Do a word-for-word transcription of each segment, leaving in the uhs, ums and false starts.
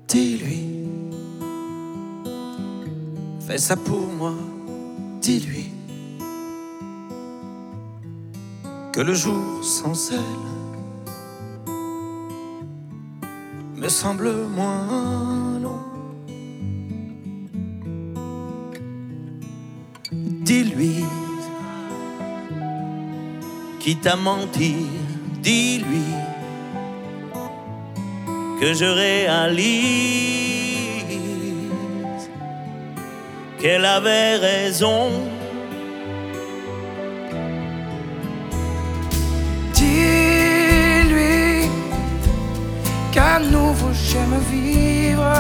Dis-lui, fais ça pour moi. Dis-lui que le jour sans elle me semble moins long. Dis-lui, quitte à mentir, dis-lui que je réalise qu'elle avait raison. Dis-lui qu'à nouveau j'aime vivre,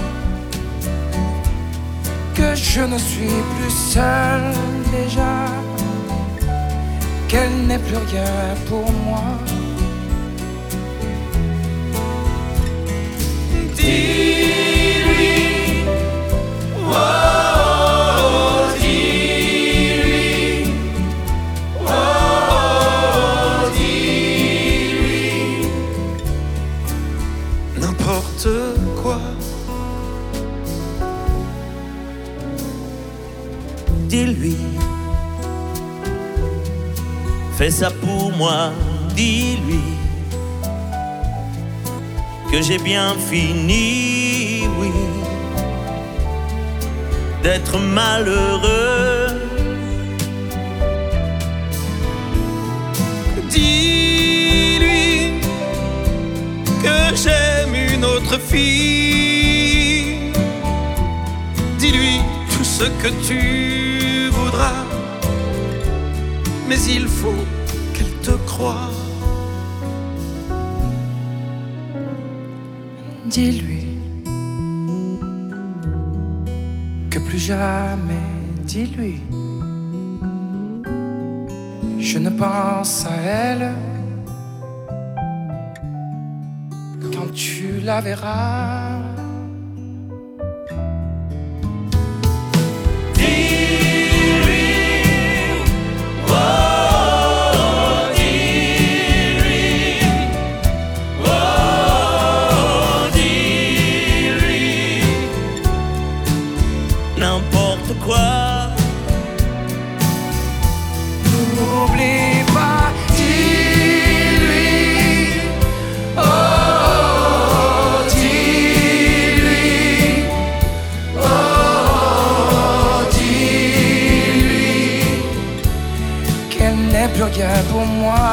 que je ne suis plus seul déjà, qu'elle n'est plus rien pour moi. Dis-lui, oh, dis-lui, oh, dis-lui n'importe quoi. Dis-lui, fais ça pour moi. Dis-lui que j'ai bien fini, oui, d'être malheureux. Dis-lui que j'aime une autre fille. Dis-lui tout ce que tu voudras, mais il faut qu'elle te croie. Dis-lui que plus jamais, dis-lui, je ne pense à elle quand tu la verras. N'importe quoi. N'oublie pas, dis-lui, oh, dis-lui, oh, dis-lui qu'elle n'est plus rien pour moi.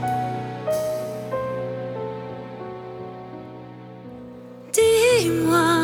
Dis-moi